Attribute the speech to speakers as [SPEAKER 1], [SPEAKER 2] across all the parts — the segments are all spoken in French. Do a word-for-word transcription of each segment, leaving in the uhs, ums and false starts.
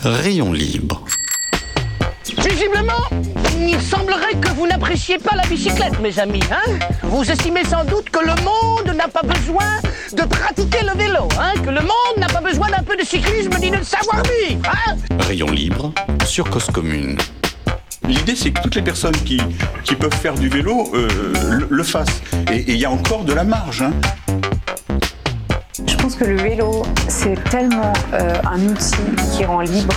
[SPEAKER 1] Rayon libre.
[SPEAKER 2] Visiblement, il semblerait que vous n'appréciez pas la bicyclette, mes amis, hein. Vous estimez sans doute que le monde n'a pas besoin de pratiquer le vélo, hein, que le monde n'a pas besoin d'un peu de cyclisme ni de savoir-vivre, hein.
[SPEAKER 1] Rayon libre sur Cause Commune.
[SPEAKER 3] L'idée, c'est que toutes les personnes qui, qui peuvent faire du vélo euh, le, le fassent. Et il y a encore de la marge, hein.
[SPEAKER 4] Je pense que le vélo, c'est tellement euh, un outil qui rend libre.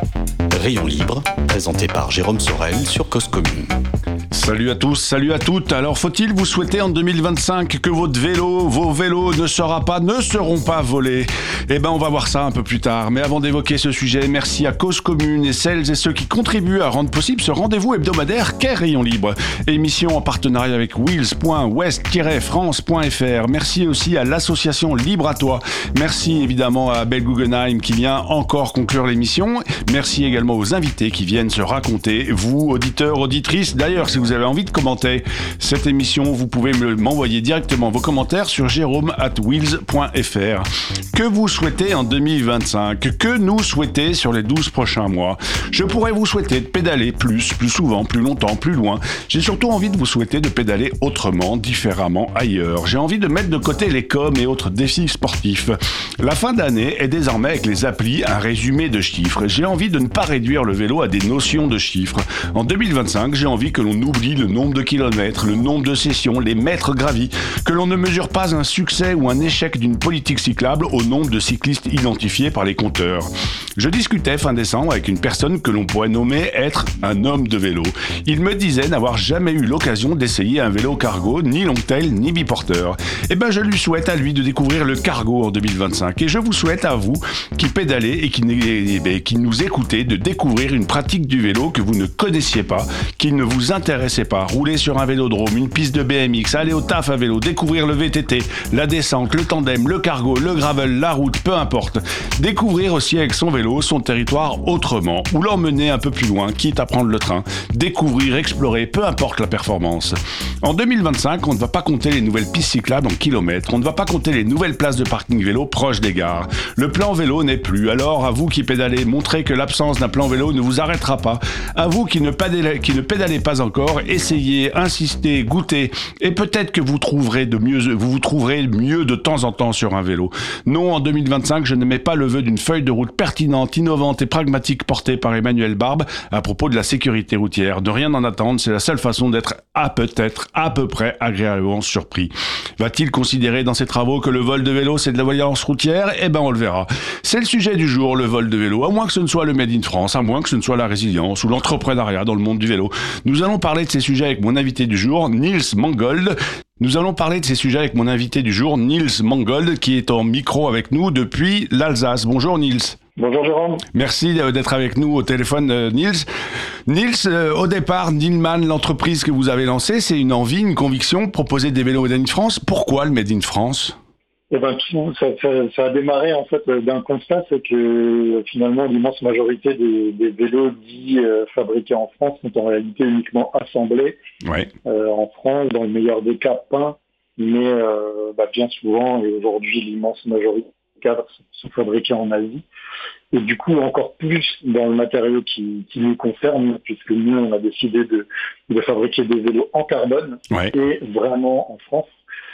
[SPEAKER 1] Rayon libre, présenté par Jérôme Sorel sur Cause Commune.
[SPEAKER 5] Salut à tous, salut à toutes. Alors faut-il vous souhaiter en deux mille vingt-cinq que votre vélo, vos vélos ne sera pas, ne seront pas volés? Eh ben on va voir ça un peu plus tard. Mais avant d'évoquer ce sujet, merci à Cause Commune et celles et ceux qui contribuent à rendre possible ce rendez-vous hebdomadaire qu'est Rayon Libre. Émission en partenariat avec wheels point west tiret france point f r. Merci aussi à l'association Libre à toi. Merci évidemment à Abel Guggenheim qui vient encore conclure l'émission. Merci également aux invités qui viennent se raconter. Vous, auditeurs, auditrices, d'ailleurs, si vous avez envie de commenter cette émission, vous pouvez me, m'envoyer directement vos commentaires sur jérôme at wheels point f r. Que vous souhaitez en deux mille vingt-cinq? Que nous souhaiter sur les douze prochains mois? Je pourrais vous souhaiter de pédaler plus, plus souvent, plus longtemps, plus loin. J'ai surtout envie de vous souhaiter de pédaler autrement, différemment, ailleurs. J'ai envie de mettre de côté les coms et autres défis sportifs. La fin d'année est désormais avec les applis un résumé de chiffres. J'ai envie de ne pas réduire le vélo à des notions de chiffres. En deux mille vingt-cinq, j'ai envie que l'on oublie le nombre de kilomètres, le nombre de sessions, les mètres gravis, que l'on ne mesure pas un succès ou un échec d'une politique cyclable au nombre de cyclistes identifiés par les compteurs. Je discutais fin décembre avec une personne que l'on pourrait nommer être un homme de vélo. Il me disait n'avoir jamais eu l'occasion d'essayer un vélo cargo, ni longtail, ni biporteur. Eh ben, je lui souhaite à lui de découvrir le cargo en deux mille vingt-cinq. Et je vous souhaite à vous qui pédalez et qui, eh ben, qui nous écoutez de découvrir une pratique du vélo que vous ne connaissiez pas, qui ne vous intéressait pas. Rouler sur un vélodrome, une piste de B M X, aller au taf à vélo, découvrir le V T T, la descente, le tandem, le cargo, le gravel, la route, peu importe. Découvrir aussi avec son vélo son territoire autrement, ou l'emmener un peu plus loin, quitte à prendre le train. Découvrir, explorer, peu importe la performance. En deux mille vingt-cinq, on ne va pas compter les nouvelles pistes cyclables en kilomètres, on ne va pas compter les nouvelles places de parking vélo proches des gares. Le plan vélo n'est plus, alors à vous qui pédalez, montrez que l'absence d'un plan vélo ne vous arrêtera pas. À vous qui ne pédalez, qui ne pédalez pas encore, essayez, insistez, goûtez, et peut-être que vous trouverez de mieux, vous vous trouverez mieux de temps en temps sur un vélo. Non, en deux mille vingt-cinq, je ne mets pas le vœu d'une feuille de route pertinente, innovante et pragmatique portée par Emmanuel Barbe à propos de la sécurité routière. De rien en attendre, c'est la seule façon d'être à peut-être à peu près agréablement surpris. Va-t-il considérer dans ses travaux que le vol de vélo c'est de la violence routière? Eh ben on le verra. C'est le sujet du jour, le vol de vélo, à moins que ce ne soit le Made in France, à moins que ce ne soit la résilience ou l'entrepreneuriat dans le monde du vélo. Nous allons parler de ces sujets avec mon invité du jour, Niels Mangold. Nous allons parler de ces sujets avec mon invité du jour, Niels Mangold, qui est en micro avec nous depuis l'Alsace. Bonjour Niels.
[SPEAKER 6] Bonjour Jérôme.
[SPEAKER 5] Merci d'être avec nous au téléphone, euh, Niels. Niels, euh, au départ, Nilman, l'entreprise que vous avez lancée, c'est une envie, une conviction, proposer des vélos Made in France. Pourquoi le Made in France ?
[SPEAKER 6] Eh ben, ça, ça, ça a démarré en fait d'un constat, c'est que finalement l'immense majorité des, des vélos dits euh, fabriqués en France sont en réalité uniquement assemblés
[SPEAKER 5] ouais.
[SPEAKER 6] euh, en France, dans le meilleur des cas peints, mais euh, bah, bien souvent, et aujourd'hui l'immense majorité des cadres sont fabriqués en Asie. Et du coup, encore plus dans le matériau qui, qui nous concerne, puisque nous, on a décidé de, de fabriquer des vélos en carbone,
[SPEAKER 5] ouais.
[SPEAKER 6] et vraiment en France.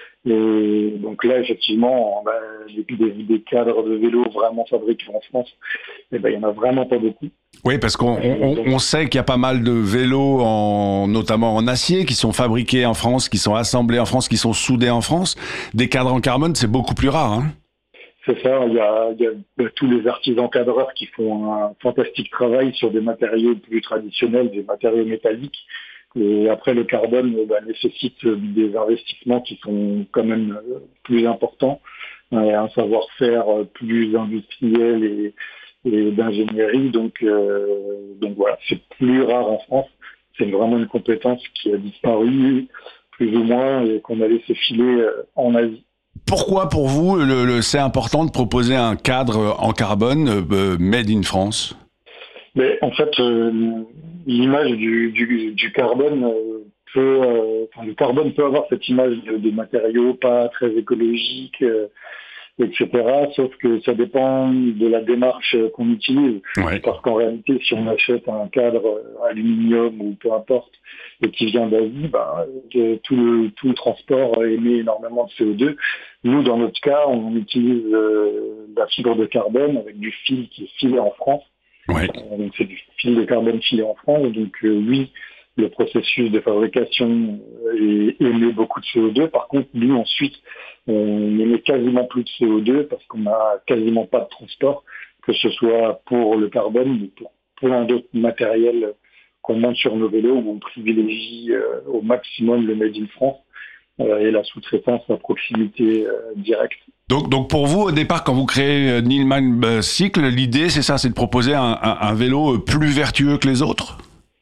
[SPEAKER 6] Et donc là, effectivement, bah, des, des, des cadres de vélos vraiment fabriqués en France, eh ben, il n'y en a vraiment pas beaucoup.
[SPEAKER 5] Oui, parce qu'on on, on sait qu'il y a pas mal de vélos, en, notamment en acier, qui sont fabriqués en France, qui sont assemblés en France, qui sont soudés en France. Des cadres en carbone, c'est beaucoup plus rare, hein.
[SPEAKER 6] C'est ça, il y a, il y a tous les artisans cadreurs qui font un fantastique travail sur des matériaux plus traditionnels, des matériaux métalliques. Et après, le carbone bah, nécessite des investissements qui sont quand même plus importants, et un savoir-faire plus industriel et, et d'ingénierie. Donc, euh, donc voilà, c'est plus rare en France. C'est vraiment une compétence qui a disparu plus ou moins et qu'on a laissé filer en Asie.
[SPEAKER 5] Pourquoi, pour vous, le, le, c'est important de proposer un cadre en carbone euh, made in France ?
[SPEAKER 6] Mais en fait, euh, l'image du, du, du carbone euh, peut, euh, enfin, le carbone peut avoir cette image de, de matériaux pas très écologiques, euh, et cetera. Sauf que ça dépend de la démarche qu'on utilise.
[SPEAKER 5] Ouais.
[SPEAKER 6] Parce qu'en réalité, si on achète un cadre aluminium ou peu importe, et qui vient d'Asie, ben, tout, le, tout le transport émet énormément de C O deux. Nous, dans notre cas, on utilise euh, la fibre de carbone avec du fil qui est filé en France.
[SPEAKER 5] Ouais.
[SPEAKER 6] Euh, donc c'est du fil de carbone filé en France. Donc euh, oui, le processus de fabrication euh, émet beaucoup de C O deux. Par contre, nous, ensuite, on émet quasiment plus de C O deux parce qu'on n'a quasiment pas de transport, que ce soit pour le carbone ou pour plein d'autres matériels qu'on monte sur nos vélos, où on privilégie euh, au maximum le Made in France euh, et la sous-traitance à proximité euh, directe.
[SPEAKER 5] Donc, donc pour vous, au départ, quand vous créez Nilman Cycle, l'idée, c'est ça, c'est de proposer un, un, un vélo plus vertueux que les autres ?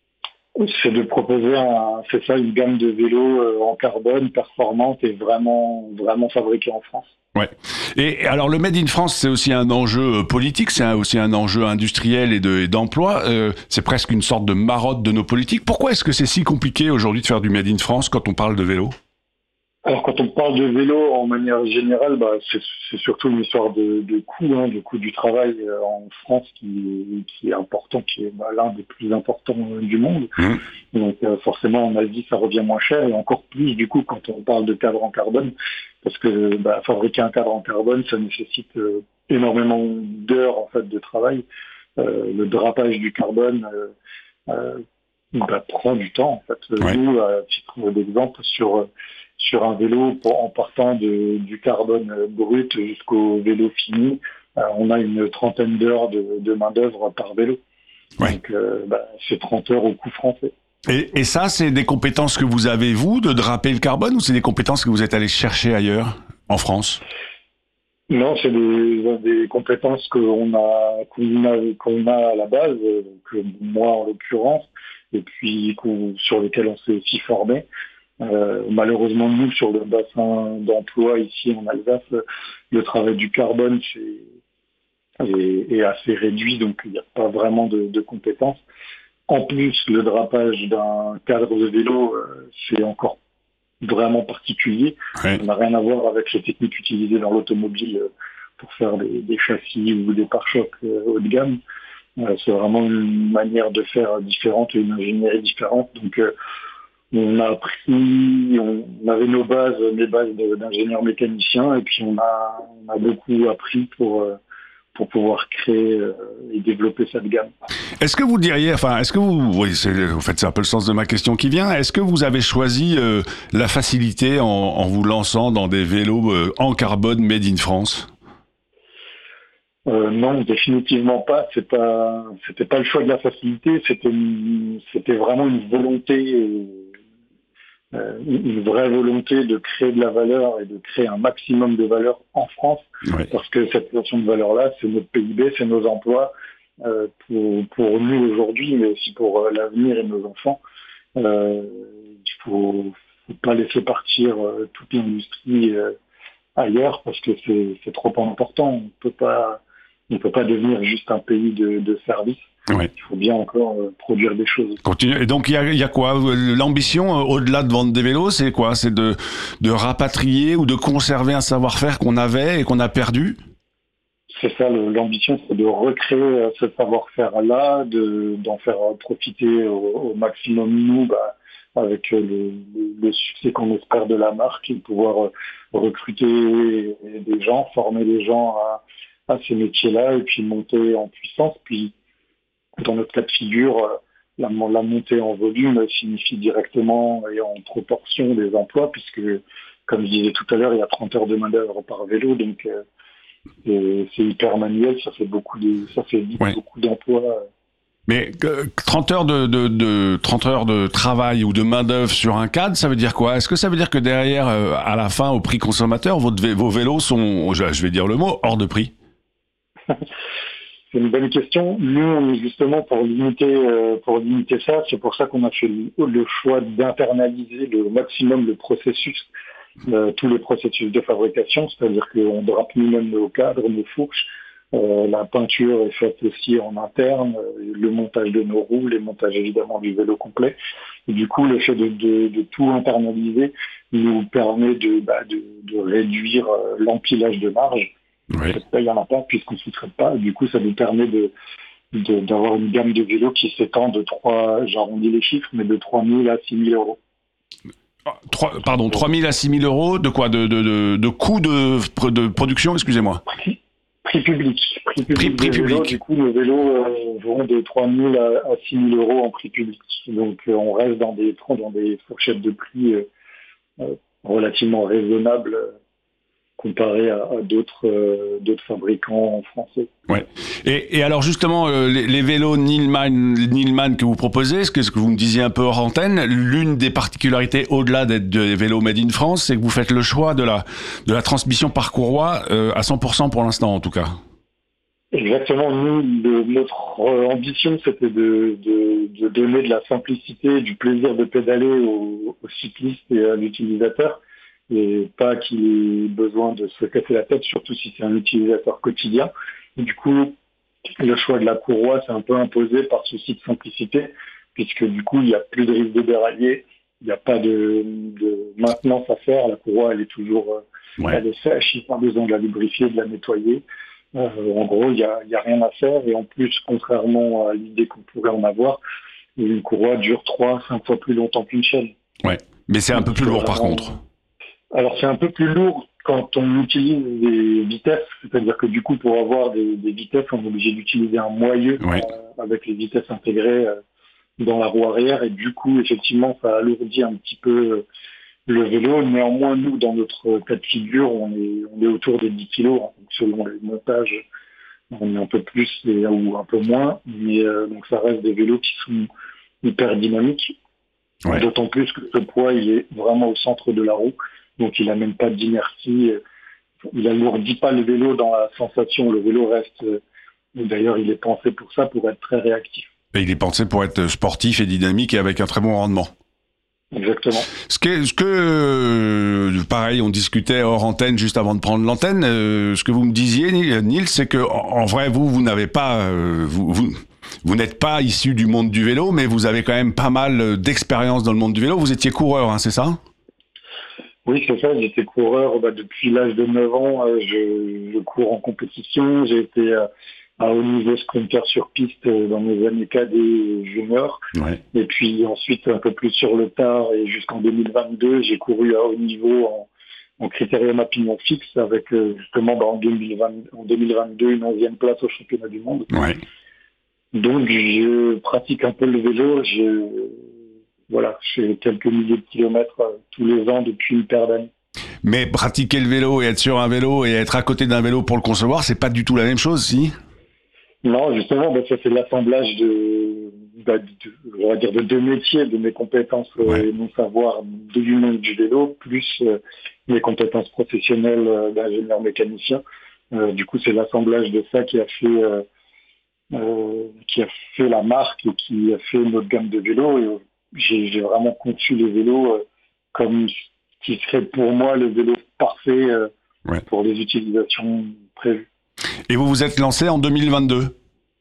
[SPEAKER 6] C'est de proposer, un, c'est ça, une gamme de vélos euh, en carbone, performante et vraiment, vraiment fabriquée en France.
[SPEAKER 5] Ouais. Et alors le Made in France, c'est aussi un enjeu politique, c'est un, aussi un enjeu industriel et, de, et d'emploi. Euh, c'est presque une sorte de marotte de nos politiques. Pourquoi est-ce que c'est si compliqué aujourd'hui de faire du Made in France quand on parle de vélo ?
[SPEAKER 6] Alors quand on parle de vélo en manière générale, bah, c'est, c'est surtout une histoire de, de coût, hein, de coût du travail euh, en France qui, qui est important, qui est bah, l'un des plus importants euh, du monde. Mmh. Donc euh, forcément en Asie ça revient moins cher et encore plus du coup quand on parle de cadre en carbone, parce que bah, fabriquer un cadre en carbone ça nécessite euh, énormément d'heures en fait de travail. Euh, le drapage du carbone euh, euh, bah, prend du temps en fait. Ouais. Nous, à titre d'exemple, sur sur un vélo, pour, en partant de, du carbone brut jusqu'au vélo fini, euh, on a une trentaine d'heures de, de main-d'œuvre par vélo. Ouais. Donc, euh, bah, c'est trente heures au coût français.
[SPEAKER 5] Et, et ça, c'est des compétences que vous avez, vous, de draper le carbone, ou c'est des compétences que vous êtes allé chercher ailleurs, en France ?
[SPEAKER 6] Non, c'est des, des compétences qu'on a, qu'on a, qu'on a à la base, que moi en l'occurrence, et puis qu'on, sur lesquelles on s'est aussi formé. Euh, malheureusement, nous, sur le bassin d'emploi ici en Alsace, le travail du carbone c'est, est, est assez réduit, donc il n'y a pas vraiment de, de compétences. En plus, le drapage d'un cadre de vélo, euh, c'est encore vraiment particulier. Ouais. Ça n'a rien à voir avec les techniques utilisées dans l'automobile pour faire des, des châssis ou des pare-chocs euh, haut de gamme. Euh, c'est vraiment une manière de faire différente et une ingénierie différente. Donc, euh, on a appris, on avait nos bases, mes bases d'ingénieur mécanicien, et puis on a, on a beaucoup appris pour, pour pouvoir créer et développer cette gamme.
[SPEAKER 5] Est-ce que vous diriez, enfin, est-ce que vous, oui, c'est, en fait, c'est un peu le sens de ma question qui vient, est-ce que vous avez choisi euh, la facilité en, en vous lançant dans des vélos euh, en carbone made in France ?
[SPEAKER 6] Euh, non, définitivement pas. C'est pas, c'était pas le choix de la facilité. C'était, une, c'était vraiment une volonté, euh, une vraie volonté de créer de la valeur et de créer un maximum de valeur en France. Ouais. Parce que cette notion de valeur-là, c'est notre P I B, c'est nos emplois euh, pour, pour nous aujourd'hui, mais aussi pour euh, l'avenir et nos enfants. Euh, il faut, faut pas laisser partir euh, toute l'industrie euh, ailleurs parce que c'est, c'est trop important. On peut pas On ne peut pas devenir juste un pays de, de services. Ouais. Il faut bien encore euh, produire des choses.
[SPEAKER 5] Continue. Et donc, il y a, y a quoi ? L'ambition, euh, au-delà de vendre des vélos, c'est quoi ? C'est de, de rapatrier ou de conserver un savoir-faire qu'on avait et qu'on a perdu ?
[SPEAKER 6] C'est ça, le, l'ambition, c'est de recréer euh, ce savoir-faire-là, de, d'en faire profiter au, au maximum nous, bah, avec euh, le, le succès qu'on espère de la marque, et pouvoir euh, recruter des gens, former des gens à à ces métiers-là et puis monter en puissance. Puis, dans notre cas de figure, la, la montée en volume signifie directement et en proportion des emplois, puisque, comme je disais tout à l'heure, il y a trente heures de main-d'œuvre par vélo, donc euh, c'est hyper manuel, ça fait beaucoup de, ça fait vite ouais. beaucoup d'emplois.
[SPEAKER 5] Mais euh, trente heures de, de, de trente heures de travail ou de main-d'œuvre sur un cadre, ça veut dire quoi ? Est-ce que ça veut dire que derrière, euh, à la fin, au prix consommateur, votre, vos vélos sont, je vais dire le mot, hors de prix ?
[SPEAKER 6] C'est une bonne question. Nous, on est justement pour limiter, euh, pour limiter ça. C'est pour ça qu'on a fait le, le choix d'internaliser le maximum le processus, euh, tous les processus de fabrication. C'est-à-dire qu'on drape nous-mêmes nos cadres, nos fourches. Euh, la peinture est faite aussi en interne, euh, le montage de nos roues, les montages évidemment du vélo complet. Et du coup, le fait de, de, de tout internaliser nous permet de, bah, de, de réduire euh, l'empilage de marge.
[SPEAKER 5] Oui.
[SPEAKER 6] Il n'y en a pas puisqu'on ne sous-traite pas. Du coup, ça nous permet de, de, d'avoir une gamme de vélos qui s'étend de trois, j'arrondis les chiffres, mais de trois mille à six mille euros.
[SPEAKER 5] trois, pardon, trois mille à six mille euros de quoi? De, de, de, de coût de, de production, excusez-moi.
[SPEAKER 6] Prix, prix public. Prix public.
[SPEAKER 5] Prix, prix
[SPEAKER 6] vélos,
[SPEAKER 5] public.
[SPEAKER 6] du coup, nos vélos euh, vont de trois mille à, à six mille euros en prix public. Donc, euh, on reste dans des, dans des fourchettes de prix euh, euh, relativement raisonnables euh, comparé à, à d'autres, euh, d'autres fabricants français.
[SPEAKER 5] Ouais. Et, et alors justement, euh, les, les vélos Neilman, Neilman que vous proposez, ce que, ce que vous me disiez un peu hors antenne, l'une des particularités au-delà d'être des vélos made in France, c'est que vous faites le choix de la, de la transmission par courroie euh, à cent pour cent pour l'instant en tout cas.
[SPEAKER 6] Exactement. Nous, de, notre ambition, c'était de, de, de donner de la simplicité, du plaisir de pédaler aux, aux cyclistes et à l'utilisateur, et pas qu'il ait besoin de se casser la tête, surtout si c'est un utilisateur quotidien. Et du coup, le choix de la courroie s'est un peu imposé par souci de simplicité, puisque du coup, il n'y a plus de risque de dérailler, il n'y a pas de, de maintenance à faire, la courroie, elle est toujours euh,
[SPEAKER 5] Ouais.
[SPEAKER 6] elle est sèche, il n'y a pas besoin de la lubrifier, de la nettoyer. Euh, en gros, il n'y a, il y a rien à faire, et en plus, contrairement à l'idée qu'on pourrait en avoir, une courroie dure trois, cinq fois plus longtemps qu'une chaîne.
[SPEAKER 5] Ouais. Mais c'est un peu plus lourd par
[SPEAKER 6] Vraiment,
[SPEAKER 5] contre.
[SPEAKER 6] Alors c'est un peu plus lourd quand on utilise des vitesses, c'est-à-dire que du coup pour avoir des, des vitesses, on est obligé d'utiliser un moyeu
[SPEAKER 5] Ouais.
[SPEAKER 6] euh, avec les vitesses intégrées euh, dans la roue arrière, et du coup effectivement ça alourdit un petit peu euh, le vélo. Néanmoins, nous dans notre cas de figure, on est, on est autour des dix kilos, hein, donc selon les montages, on est un peu plus et, ou un peu moins, mais euh, donc ça reste des vélos qui sont hyper dynamiques,
[SPEAKER 5] Ouais.
[SPEAKER 6] d'autant plus que ce poids il est vraiment au centre de la roue. Donc il n'amène pas d'inertie, il n'alourdit pas le vélo dans la sensation, le vélo reste, d'ailleurs il est pensé pour ça, pour être très réactif.
[SPEAKER 5] Et il est pensé pour être sportif et dynamique et avec un très bon rendement.
[SPEAKER 6] Exactement.
[SPEAKER 5] Ce que, ce que euh, pareil, on discutait hors antenne juste avant de prendre l'antenne, euh, ce que vous me disiez, Neil, c'est que en, en vrai, vous, vous n'avez pas, euh, vous, vous, vous n'êtes pas issu du monde du vélo, mais vous avez quand même pas mal d'expérience dans le monde du vélo. Vous étiez coureur, hein, c'est ça ?
[SPEAKER 6] Oui, c'est ça, j'étais coureur bah, depuis l'âge de neuf ans, euh, je, je cours en compétition, j'ai été euh, à haut niveau sprinter sur piste euh, dans mes années cadets et juniors,
[SPEAKER 5] Ouais.
[SPEAKER 6] et puis ensuite un peu plus sur le tard et jusqu'en deux mille vingt-deux, j'ai couru à haut niveau en, en critérium à pignon fixe avec euh, justement bah, en, deux mille vingt, en deux mille vingt-deux une onzième place au championnat du monde.
[SPEAKER 5] Ouais.
[SPEAKER 6] Donc je pratique un peu le vélo, je... Voilà, je fais quelques milliers de kilomètres euh, tous les ans depuis une paire d'années.
[SPEAKER 5] Mais pratiquer le vélo et être sur un vélo et être à côté d'un vélo pour le concevoir, c'est pas du tout la même chose, si ?
[SPEAKER 6] Non, justement, bah, ça c'est l'assemblage de, bah, de, on va dire de deux métiers, de mes compétences euh,
[SPEAKER 5] Ouais.
[SPEAKER 6] et mon savoir du monde du vélo, plus euh, mes compétences professionnelles euh, d'ingénieur mécanicien. Euh, du coup, c'est l'assemblage de ça qui a fait euh, euh, qui a fait la marque et qui a fait notre gamme de vélos. Et j'ai, j'ai vraiment conçu les vélos euh, comme ce qui serait pour moi le vélo parfait euh,
[SPEAKER 5] Ouais.
[SPEAKER 6] pour les utilisations prévues.
[SPEAKER 5] Et vous vous êtes lancé en deux mille vingt-deux.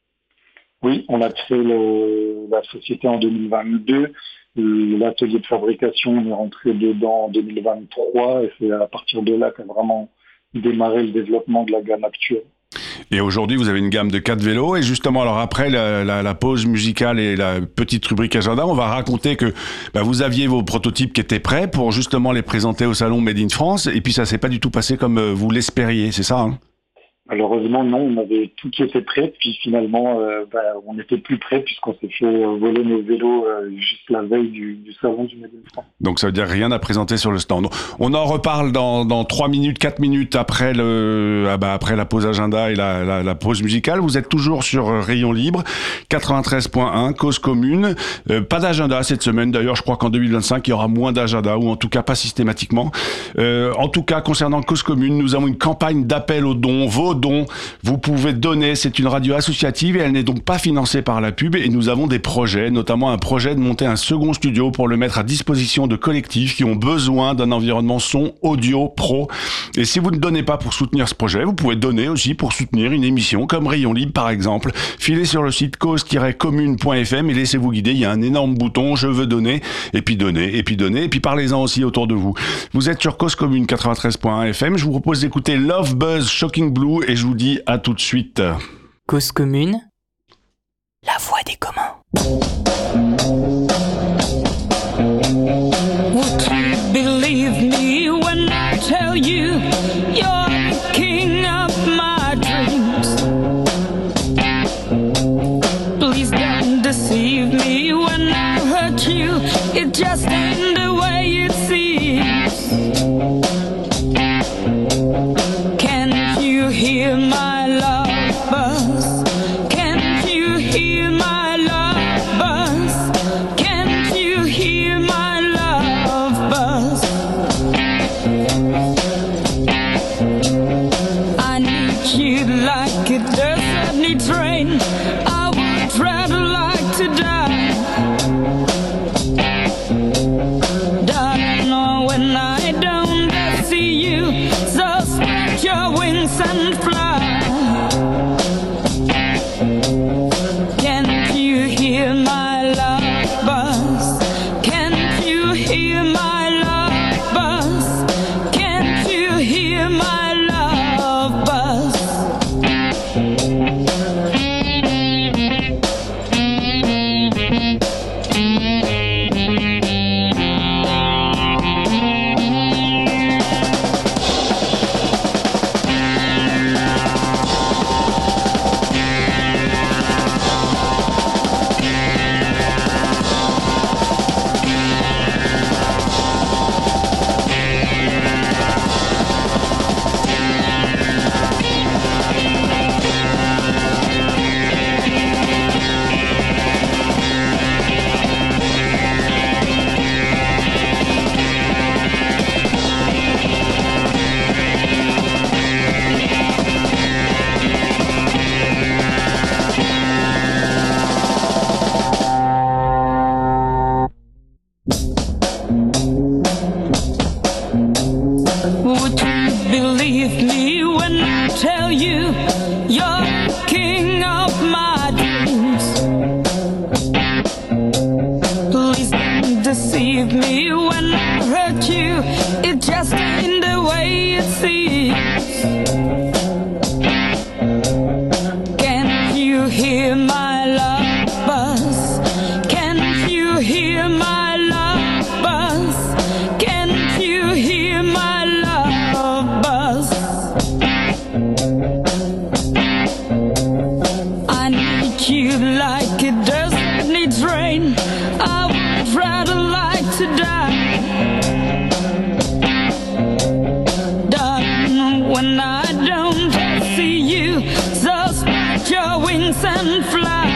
[SPEAKER 6] Oui, on a créé le, la société en deux mille vingt-deux. L'atelier de fabrication, on est rentré dedans en deux mille vingt-trois et c'est à partir de là qu'a vraiment démarré le développement de la gamme actuelle.
[SPEAKER 5] Et aujourd'hui, vous avez une gamme de quatre vélos. Et justement, alors après la, la, la pause musicale et la petite rubrique agenda, on va raconter que bah, vous aviez vos prototypes qui étaient prêts pour justement les présenter au salon Made in France. Et puis ça s'est pas du tout passé comme euh, vous l'espériez, c'est ça, hein ?
[SPEAKER 6] Malheureusement, non, on avait tout qui était prêt, puis finalement, euh, bah, on n'était plus prêt puisqu'on s'est fait euh, voler nos vélos euh, juste la veille du, du salon du Made in France.
[SPEAKER 5] Donc ça veut dire rien à présenter sur le stand. On en reparle dans, dans trois minutes, quatre minutes après, le, ah bah après la pause agenda et la, la, la pause musicale. Vous êtes toujours sur Rayon Libre, quatre-vingt-treize point un, Cause Commune. Euh, pas d'agenda cette semaine, d'ailleurs je crois qu'en deux mille vingt-cinq il y aura moins d'agenda, ou en tout cas pas systématiquement. Euh, en tout cas, concernant Cause Commune, nous avons une campagne d'appel aux dons. Vos dons. Vous pouvez donner, c'est une radio associative et elle n'est donc pas financée par la pub et nous avons des projets, notamment un projet de monter un second studio pour le mettre à disposition de collectifs qui ont besoin d'un environnement son audio pro. Et si vous ne donnez pas pour soutenir ce projet, vous pouvez donner aussi pour soutenir une émission comme Rayon Libre par exemple. Filez sur le site cause tiret commune point f m et laissez-vous guider, il y a un énorme bouton, je veux donner, et puis donner, et puis donner, et puis parlez-en aussi autour de vous. Vous êtes sur Cause Commune quatre-vingt-treize point un F M, je vous propose d'écouter Love Buzz Shocking Blue et je vous dis à tout de suite.
[SPEAKER 7] Cause Commune, la voix des communs.
[SPEAKER 8] Would you believe me when I tell you you're the king of my dreams? Please don't deceive me when I hurt you. It just ain't the way it seems. Can't you hear my love buzz? Can't you hear my love buzz? Can't you hear my love buzz? I need you like a desert need rain. I would rather like to die. Darling, oh, when I don't see you, so spread your wings and fly. Can't you hear my love buzz? Can't you hear my love buzz? Can't you hear my love buzz? Would you believe me when I tell you you're the king of my dreams? Please don't deceive me when I hurt you. It just ain't the way it seems. Can't you hear my love buzz? Can't you hear my love buzz? Can't you hear my love buzz? I need you like a desert needs rain. I would rather like to die. Darling, when I don't see you, so spread your wings and fly.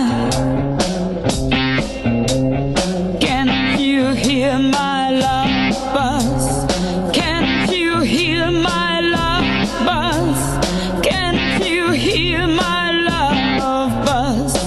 [SPEAKER 8] Can't you hear my love buzz? Can't you hear my love buzz? Can't you hear my love buzz?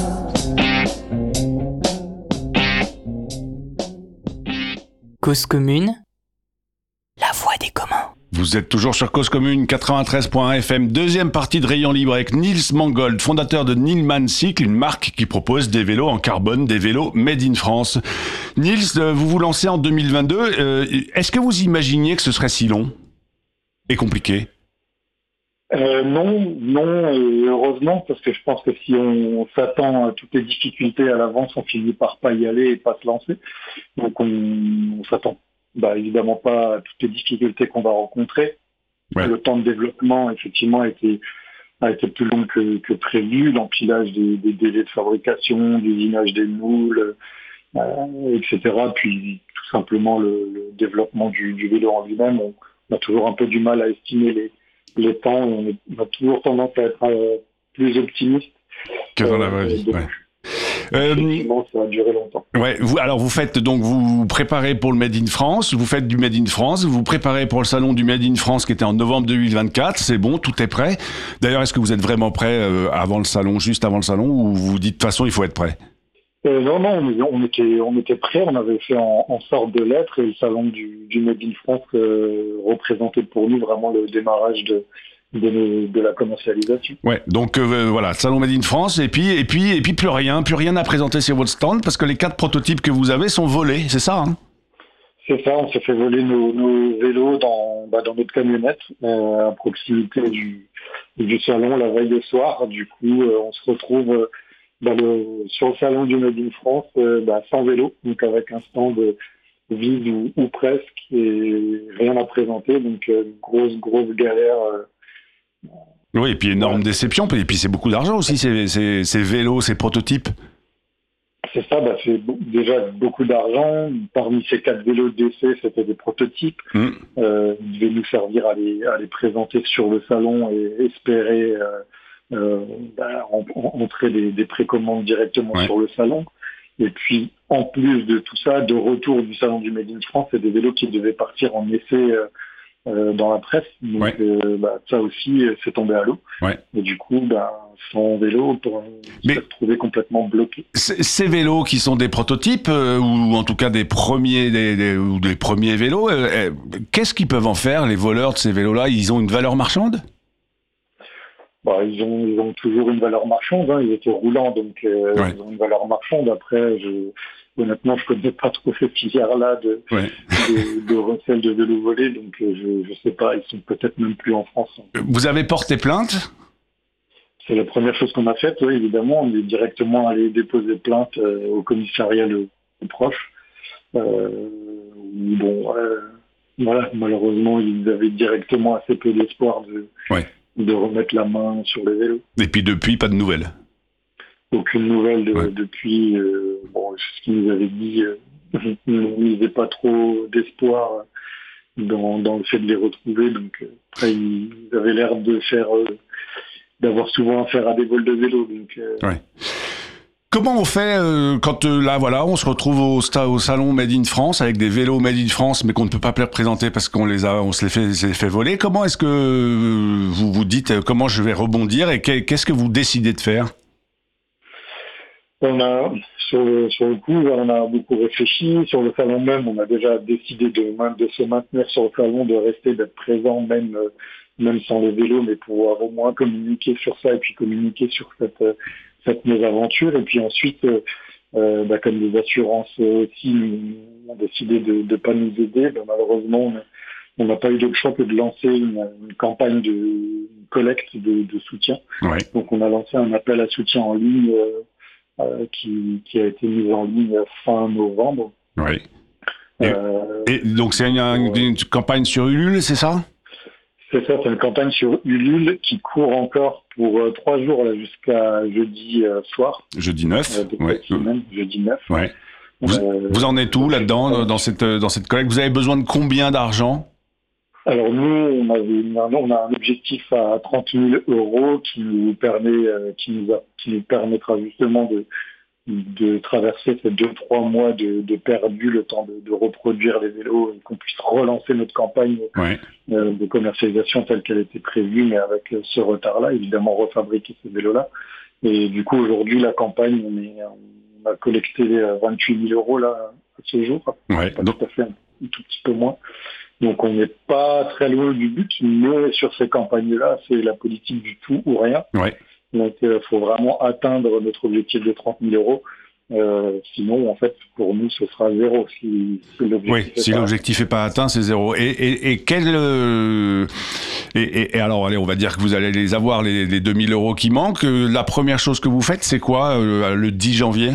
[SPEAKER 7] Cause Commune, la voix des communs.
[SPEAKER 5] Vous êtes toujours sur Cause Commune quatre-vingt-treize point un F M, deuxième partie de Rayon Libre avec Nils Mangold, fondateur de Nilman Cycle, une marque qui propose des vélos en carbone, des vélos made in France. Nils, vous vous lancez en deux mille vingt-deux. Euh, est-ce que vous imaginiez que ce serait si long et compliqué ?
[SPEAKER 6] Euh, non, non, et heureusement, parce que je pense que si on, on s'attend à toutes les difficultés à l'avance, on finit par pas y aller et pas se lancer. Donc on, on s'attend bah, évidemment pas à toutes les difficultés qu'on va rencontrer. Ouais. Le temps de développement, effectivement, a été, a été plus long que, que prévu. L'empilage des, des délais de fabrication, l'usinage des moules, euh, et cetera. Puis tout simplement le, le développement du, du vélo en lui-même. On, on a toujours un peu du mal à estimer les les temps, on, est, on a toujours tendance à être euh, plus optimiste
[SPEAKER 5] que dans euh, la vraie vie. Ouais. Euh,
[SPEAKER 6] Effectivement, ça a duré longtemps.
[SPEAKER 5] ouais, vous, alors vous faites donc vous, vous préparez pour le Made in France, vous faites du Made in France, vous préparez pour le salon du Made in France qui était en novembre deux mille vingt-quatre. C'est bon, tout est prêt. D'ailleurs, est-ce que vous êtes vraiment prêt euh, avant le salon, juste avant le salon, ou vous vous dites de toute façon il faut être prêt?
[SPEAKER 6] Euh, non, non, on, on était, on était prêts. On avait fait en, en sorte de l'être, et le salon du, du Made in France euh, représentait pour nous vraiment le démarrage de, de, de la commercialisation.
[SPEAKER 5] Ouais, donc euh, voilà, salon Made in France, et puis et puis et puis plus rien, plus rien à présenter sur votre stand parce que les quatre prototypes que vous avez sont volés, c'est ça, hein?
[SPEAKER 6] C'est ça, on s'est fait voler nos, nos vélos dans, bah, dans notre camionnette euh, à proximité du, du salon la veille de soir. Du coup, euh, on se retrouve euh, dans le, sur le salon du Made in France euh, bah, sans vélo, donc avec un stand vide ou, ou presque, et rien à présenter, donc euh, grosse, grosse galère. Euh,
[SPEAKER 5] Oui, et puis énorme
[SPEAKER 6] ouais.
[SPEAKER 5] déception, et puis c'est beaucoup d'argent aussi, ces, ces, ces vélos, ces prototypes.
[SPEAKER 6] C'est ça, bah, c'est bo- déjà beaucoup d'argent. Parmi ces quatre vélos d'essai, c'était des prototypes.
[SPEAKER 5] Mmh.
[SPEAKER 6] Euh, ils devaient nous servir à les, à les présenter sur le salon et espérer euh, euh, bah, en, en, entrer des, des précommandes directement
[SPEAKER 5] Ouais.
[SPEAKER 6] sur le salon. Et puis, en plus de tout ça, de retour du salon du Made in France, c'est des vélos qui devaient partir en essai euh, euh, dans la presse. Donc,
[SPEAKER 5] Ouais.
[SPEAKER 6] euh, bah, ça aussi, euh, c'est tombé à l'eau.
[SPEAKER 5] Ouais.
[SPEAKER 6] Et du coup, bah, sans vélo, on
[SPEAKER 5] Mais-
[SPEAKER 6] s'est retrouvé complètement bloqué.
[SPEAKER 5] C- Ces vélos qui sont des prototypes, euh, ou en tout cas des premiers, des, des- ou des premiers vélos, euh, euh, qu'est-ce qu'ils peuvent en faire, les voleurs de ces vélos-là? Ils ont une valeur marchande?
[SPEAKER 6] Bah, ils ont, ils ont toujours une valeur marchande, hein. Ils étaient roulants, donc euh,
[SPEAKER 5] Ouais.
[SPEAKER 6] ils ont une valeur marchande. Après, je, honnêtement, je connais pas trop cette filière-là de,
[SPEAKER 5] Ouais.
[SPEAKER 6] de, de recel de vélos volés, donc euh, je, je sais pas, ils sont peut-être même plus en France.
[SPEAKER 5] Vous avez porté plainte?
[SPEAKER 6] C'est la première chose qu'on a faite, oui, évidemment. On est directement allé déposer plainte euh, au commissariat le plus proche. Euh, où, bon, euh, voilà, malheureusement, ils avaient directement assez peu d'espoir de,
[SPEAKER 5] Ouais.
[SPEAKER 6] de remettre la main sur les vélos.
[SPEAKER 5] Et puis depuis, pas de nouvelles.
[SPEAKER 6] Aucune nouvelle de-
[SPEAKER 5] Ouais.
[SPEAKER 6] depuis. Euh, bon, ce qu'ils nous avaient dit, euh, ne misait pas trop d'espoir dans, dans le fait de les retrouver. Donc euh, après, ils avaient l'air de faire, euh, d'avoir souvent affaire à des vols de vélo. Donc euh,
[SPEAKER 5] Ouais. Comment on fait euh, quand euh, là voilà on se retrouve au, sta- au salon Made in France avec des vélos Made in France mais qu'on ne peut pas présenter parce qu'on les a on se les fait, se les fait voler. Comment est-ce que euh, vous vous dites euh, comment je vais rebondir et qu'est- qu'est-ce que vous décidez de faire?
[SPEAKER 6] on a sur le, sur le coup, on a beaucoup réfléchi. Sur le salon même, on a déjà décidé de, main- de se maintenir sur le salon, de rester, d'être présent même euh, même sans les vélos, mais pouvoir au moins communiquer sur ça et puis communiquer sur cette euh, cette mésaventure. Et puis ensuite, euh, euh, bah, comme les assurances euh, aussi ont décidé de ne pas nous aider, bah, malheureusement, on a- on n'a pas eu d'autre choix que de lancer une, une campagne de une collecte de, de soutien.
[SPEAKER 5] Ouais.
[SPEAKER 6] Donc on a lancé un appel à soutien en ligne euh, euh, qui, qui a été mis en ligne fin novembre.
[SPEAKER 5] Ouais. Et-
[SPEAKER 6] Euh,
[SPEAKER 5] Et donc c'est une, une- une campagne sur Ulule, c'est ça?
[SPEAKER 6] C'est ça, c'est une campagne sur Ulule qui court encore pour euh, trois jours là, jusqu'à jeudi euh, soir.
[SPEAKER 5] Jeudi neuf.
[SPEAKER 6] Euh, de
[SPEAKER 5] Ouais.
[SPEAKER 6] cette semaine, jeudi neuf.
[SPEAKER 5] Ouais. Vous,
[SPEAKER 6] Euh,
[SPEAKER 5] vous en êtes où là-dedans dans cette dans cette collecte? Vous avez besoin de combien d'argent?
[SPEAKER 6] Alors nous, on, avait une- on a un objectif à trente mille euros qui nous permet, euh, qui nous a, qui nous permettra justement de de traverser ces deux trois mois de, de perdu, le temps de, de reproduire les vélos et qu'on puisse relancer notre campagne
[SPEAKER 5] Ouais.
[SPEAKER 6] euh, de commercialisation telle qu'elle était prévue, mais avec euh, ce retard-là, évidemment refabriquer ces vélos-là. Et du coup, aujourd'hui, la campagne, on, est, on a collecté euh, vingt-huit mille euros là à ce jour,
[SPEAKER 5] Ouais.
[SPEAKER 6] pas
[SPEAKER 5] Donc,
[SPEAKER 6] tout à fait, un, un tout petit peu moins. Donc on n'est pas très loin du but, mais sur ces campagnes-là, c'est la politique du tout ou rien.
[SPEAKER 5] ouais.
[SPEAKER 6] Donc il euh, faut vraiment atteindre notre objectif de trente mille euros. Euh, sinon, en fait, pour nous, ce sera zéro si, si l'objectif
[SPEAKER 5] Oui,
[SPEAKER 6] est
[SPEAKER 5] si
[SPEAKER 6] pas
[SPEAKER 5] l'objectif n'est pas atteint, c'est zéro. Et, et, et quel euh, et, et, et alors, allez, on va dire que vous allez les avoir les, les deux mille euros qui manquent. Euh, La première chose que vous faites, c'est quoi euh, le dix janvier?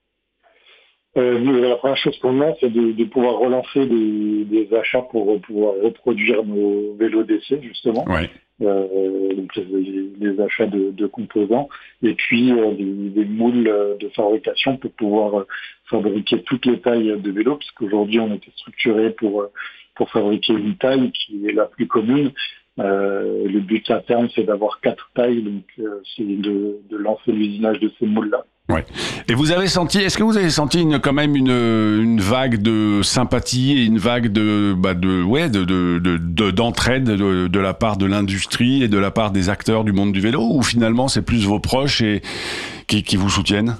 [SPEAKER 6] Euh, nous, la première chose qu'on a, c'est de, de pouvoir relancer des, des achats pour pouvoir reproduire nos vélos d'essai, justement.
[SPEAKER 5] Ouais.
[SPEAKER 6] Euh, donc les, les achats de, de composants, et puis euh, des, des moules euh, de fabrication pour pouvoir euh, fabriquer toutes les tailles de vélos, parce qu'aujourd'hui on était structuré pour euh, pour fabriquer une taille qui est la plus commune. Euh, le but à terme, c'est d'avoir quatre tailles, donc euh, c'est de, de lancer l'usinage de ces moules-là.
[SPEAKER 5] Ouais. Et vous avez senti, est-ce que vous avez senti une, quand même une, une vague de sympathie et une vague de, bah de, ouais, de, de, de, de d'entraide de, de la part de l'industrie et de la part des acteurs du monde du vélo, ou finalement c'est plus vos proches et, qui, qui vous soutiennent?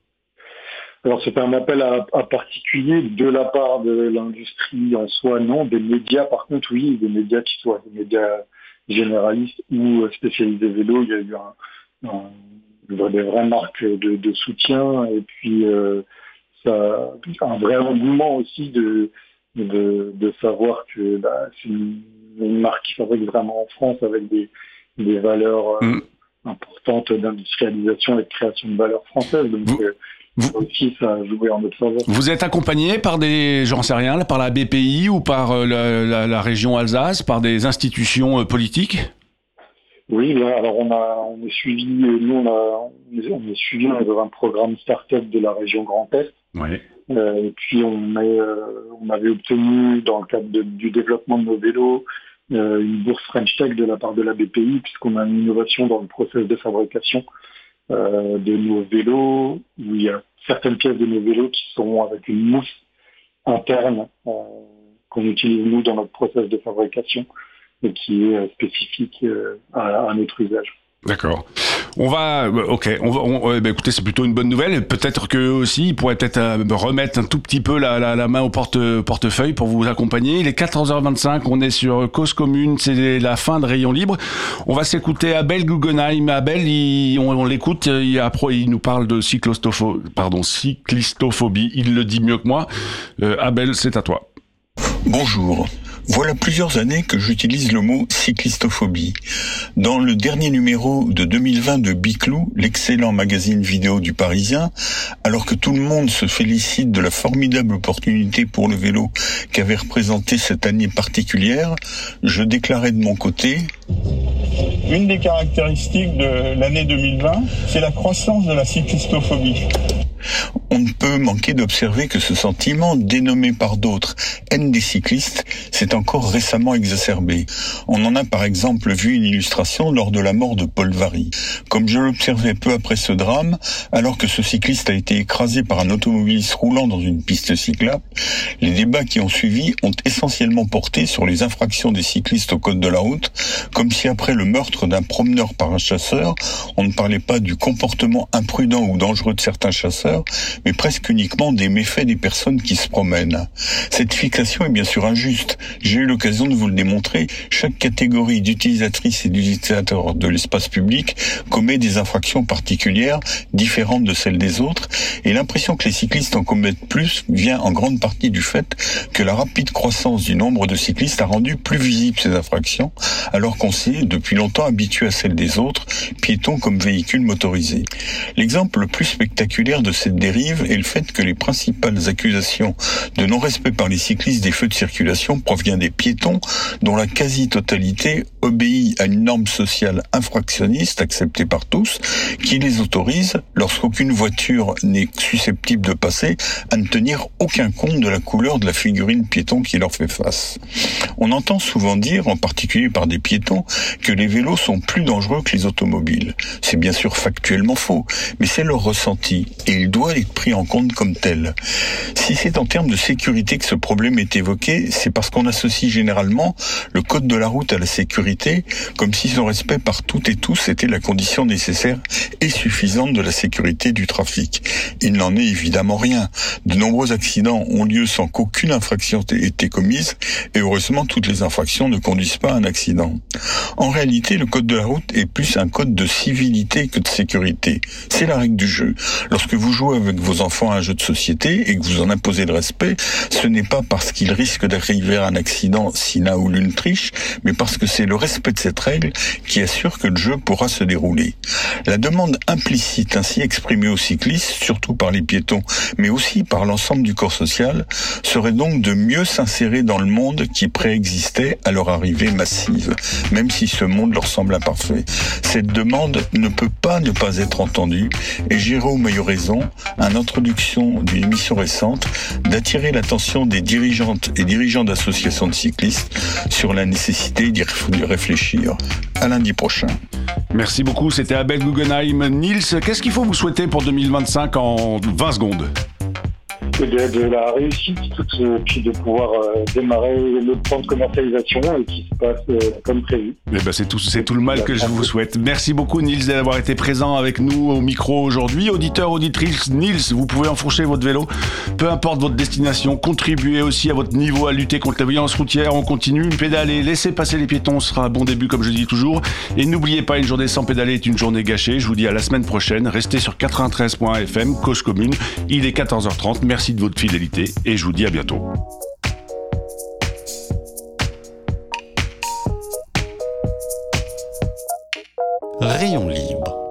[SPEAKER 6] Alors c'était un appel à, à particulier de la part de l'industrie en soi, non. Des médias, par contre, oui, des médias qui soient des médias généralistes ou spécialisés vélo, il y a eu un, un, des vraies marques de, de soutien, et puis euh, ça, un vrai engouement aussi de, de, de savoir que bah, c'est une, une marque qui fabrique vraiment en France avec des, des valeurs euh, mmh. importantes d'industrialisation et de création de valeurs françaises. Donc, mmh. euh, Vous, aussi, ça a joué en notre faveur.
[SPEAKER 5] Vous êtes accompagné par des, j'en sais rien, par la B P I ou par la, la, la région Alsace, par des institutions politiques?
[SPEAKER 6] Oui, alors on a, on est suivi, nous on a, on est suivi dans un programme start-up de la région Grand Est.
[SPEAKER 5] Ouais.
[SPEAKER 6] Euh, et puis on, est, on avait obtenu dans le cadre de, du développement de nos vélos euh, une bourse French Tech de la part de la B P I, puisqu'on a une innovation dans le process de fabrication Euh, de nos vélos, où il y a certaines pièces de nos vélos qui sont avec une mousse interne euh, qu'on utilise nous dans notre process de fabrication et qui est euh, spécifique euh, à, à notre usage.
[SPEAKER 5] D'accord. On va, ok. On va, on, euh, bah, écoutez, c'est plutôt une bonne nouvelle. Peut-être qu'eux aussi, ils pourraient peut-être euh, remettre un tout petit peu la, la, la main au porte, portefeuille pour vous accompagner. Il est quatorze heures vingt-cinq. On est sur Cause Commune. C'est la fin de Rayon Libre. On va s'écouter Abel Guggenheim. Abel, il, on, on l'écoute. Il, il nous parle de cyclistophobie. Pardon, cyclistophobie. Il le dit mieux que moi. Euh, Abel, c'est à toi.
[SPEAKER 9] Bonjour. Voilà plusieurs années que j'utilise le mot cyclistophobie. Dans le dernier numéro de deux mille vingt de Biclou, l'excellent magazine vidéo du Parisien, alors que tout le monde se félicite de la formidable opportunité pour le vélo qu'avait représenté cette année particulière, je déclarais de mon côté: une des caractéristiques de l'année deux mille vingt, c'est la croissance de la cyclistophobie. On ne peut manquer d'observer que ce sentiment, dénommé par d'autres haine des cyclistes, s'est encore récemment exacerbé. On en a par exemple vu une illustration lors de la mort de Paul Varry. Comme je l'observais peu après ce drame, alors que ce cycliste a été écrasé par un automobiliste roulant dans une piste cyclable, les débats qui ont suivi ont essentiellement porté sur les infractions des cyclistes au code de la route, comme si après le meurtre d'un promeneur par un chasseur, on ne parlait pas du comportement imprudent ou dangereux de certains chasseurs, mais presque uniquement des méfaits des personnes qui se promènent. Cette fixation est bien sûr injuste. J'ai eu l'occasion de vous le démontrer. Chaque catégorie d'utilisatrices et d'utilisateurs de l'espace public commet des infractions particulières, différentes de celles des autres, et l'impression que les cyclistes en commettent plus vient en grande partie du fait que la rapide croissance du nombre de cyclistes a rendu plus visibles ces infractions, alors qu'on s'est depuis longtemps habitué à celles des autres, piétons comme véhicules motorisés. L'exemple le plus spectaculaire de cette dérive est le fait que les principales accusations de non-respect par les cyclistes des feux de circulation provient des piétons, dont la quasi-totalité obéit à une norme sociale infractionniste acceptée par tous, qui les autorise, lorsqu'aucune voiture n'est susceptible de passer, à ne tenir aucun compte de la couleur de la figurine piéton qui leur fait face. On entend souvent dire, en particulier par des piétons, que les vélos sont plus dangereux que les automobiles. C'est bien sûr factuellement faux, mais c'est leur ressenti, et il doit être pris en compte comme tel. Si c'est en termes de sécurité que ce problème est évoqué, c'est parce qu'on associe généralement le code de la route à la sécurité, comme si son respect par toutes et tous était la condition nécessaire et suffisante de la sécurité du trafic. Il n'en est évidemment rien. De nombreux accidents ont lieu sans qu'aucune infraction ait été commise, et heureusement toutes les infractions ne conduisent pas à un accident. En réalité, le code de la route est plus un code de civilité que de sécurité. C'est la règle du jeu. Lorsque vous jouez avec vos enfants à un jeu de société et que vous en imposez le respect, ce n'est pas parce qu'il risque d'arriver à un accident si l'un ou l'une triche, mais parce que c'est le respect de cette règle qui assure que le jeu pourra se dérouler. La demande implicite ainsi exprimée aux cyclistes, surtout par les piétons, mais aussi par l'ensemble du corps social, serait donc de mieux s'insérer dans le monde qui préexistait à leur arrivée massive, même si ce monde leur semble imparfait. Cette demande ne peut pas ne pas être entendue, et Jérôme a eu raison, en introduction d'une émission récente, d'attirer l'attention des dirigeantes et dirigeants d'associations de cyclistes sur la nécessité d'y réfléchir. À lundi prochain.
[SPEAKER 5] Merci beaucoup, c'était Abel Guggenheim. Nils, qu'est-ce qu'il faut vous souhaiter pour deux mille vingt-cinq en vingt secondes ?
[SPEAKER 6] De, de la réussite, tout, euh, puis de pouvoir euh, démarrer le plan de commercialisation et qui se passe euh, comme prévu.
[SPEAKER 5] Eh ben c'est tout, c'est tout le mal que je vous souhaite. Merci beaucoup Nils d'avoir été présent avec nous au micro aujourd'hui. Auditeurs, auditrices, Nils, vous pouvez enfourcher votre vélo, peu importe votre destination, contribuez aussi à votre niveau à lutter contre la violence routière. On continue, pédaler, laissez passer les piétons, ce sera un bon début comme je dis toujours. Et n'oubliez pas, une journée sans pédaler est une journée gâchée. Je vous dis à la semaine prochaine, restez sur quatre-vingt-treize point F M, Cause Commune. Il est quatorze heures trente, merci de votre fidélité et je vous dis à bientôt.
[SPEAKER 1] Rayon libre.